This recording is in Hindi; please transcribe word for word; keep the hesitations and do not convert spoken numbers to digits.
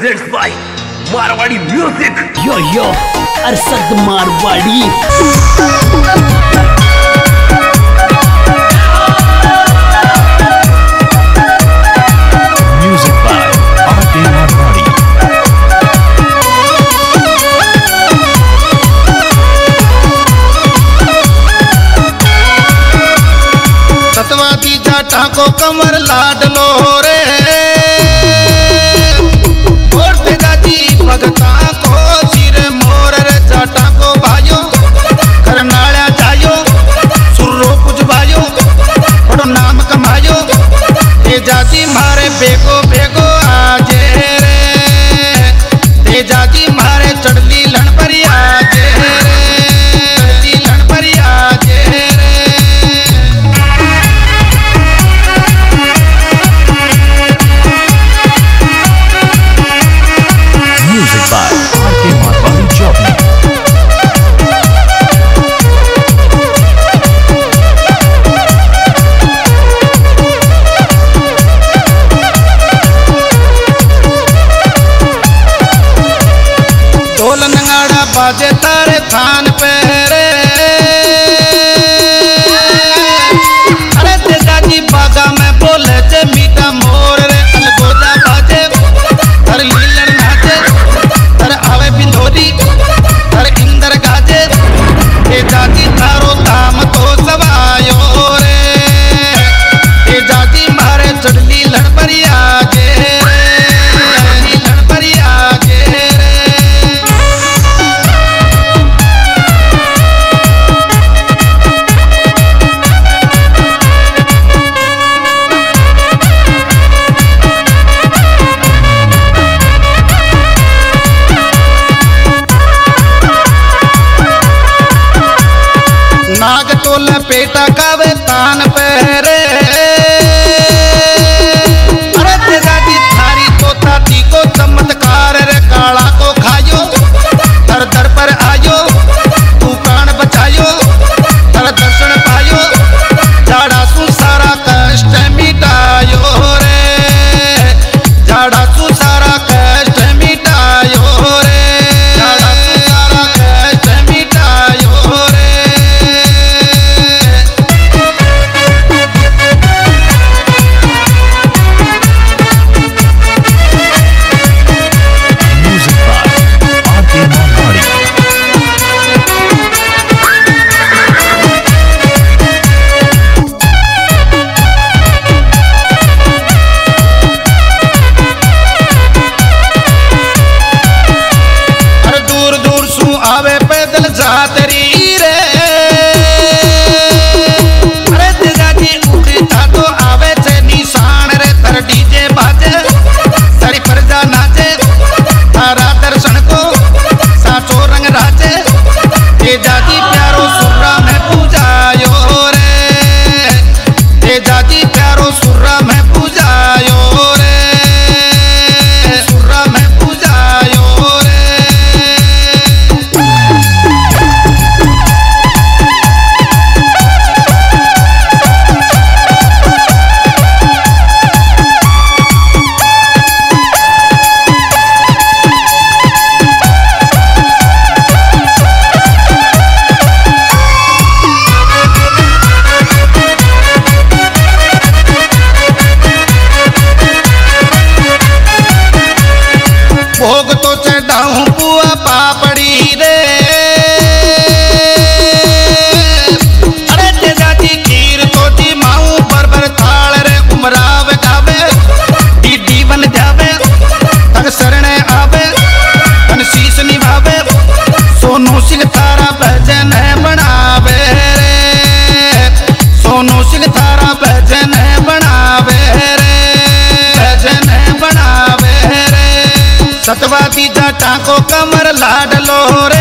presents by Marwadi Music. Yo yo, Arsad Marwadi. Music by R K Marwadi. सतवादी जाटा को कमर लाड लो रे और तेजाजी भगता को सिर मोर रे जाटा को भाइयो करनाड़ा जायो सुरो कुछ भाइयो बड़ो नाम कमायो तेजाजी मारे बेगो बेगो आजे रे तेजाजी मारे चढ़ली लन पर आजे रे चढ़ली लन पर आजे रे। Music by R K Marwadi Jockey. ढोल नगाड़ा बाजे तारे थान पे रे अरे तेजाजी बागा में बोले जे मीठा मोर रे अलगोजा बाजे तर लीलन नाचे तर आवे बिंदोरी तर इंदर गाजे तेजाजी तारो दाम तो सवायो रे तेजाजी मारे चढ़ली लड़परी आगे रे लड़परी आगे रे। नाग तो लपेटा कावे तान पहरे अरे तेजाजी थारी तो ताती को चमत्कार रे काला को खायो दर दर पर आयो तू प्राण बचायो दर दर्शन पायो जाड़ा सु सारा कष्ट मिटायो रे जाड़ा सु सारा कष्ट मिटायो रे जाड़ा सु सारा कष्ट मिटायो रे। Music by R K Marwadi. हर दूर दूर सु आवे पैदल जातरी रे अरे तेजाजी उड़ी था तो आवे छे निशान रे तर डीजे बाजे सारी प्रजा नाचे तारा दर्शन को साचो रंग राजे तेजाजी प्यारो सुर्रा में पूजायो रे तेजाजी प्यारो सुर्रा में पूजायो रे सुर्रा में पूजायो रे। भोग तो चढ़ाऊं पुआ पापड़ी रे अरे तेजाजी खीर तो जी माऊं बरबर थाल रे उमराव गावे दीदी बन जावे तन शरणे आवे तन शीश निभावे सोनू सिंह थारा भजन बनावे रे सोनू सिंह थारा भजन बनावे रे भजन बनावे रे। सतवादी जाटा को कमर लाड लो